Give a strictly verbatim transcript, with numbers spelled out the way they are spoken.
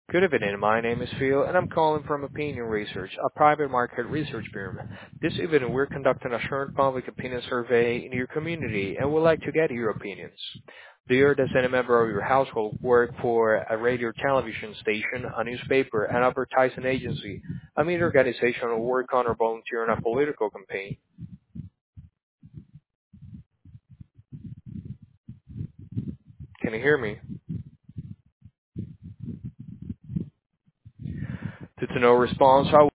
Good evening. My name is Phil, and I'm calling from Opinion Research, a private market research firm. This evening, we're conducting a short public opinion survey in your community, and would like to get your opinions. Do you, does any member of your household work for a radio or television station, a newspaper, an advertising agency, a media organization, or work on or volunteer in a political campaign? Can you hear me? Due to no response, I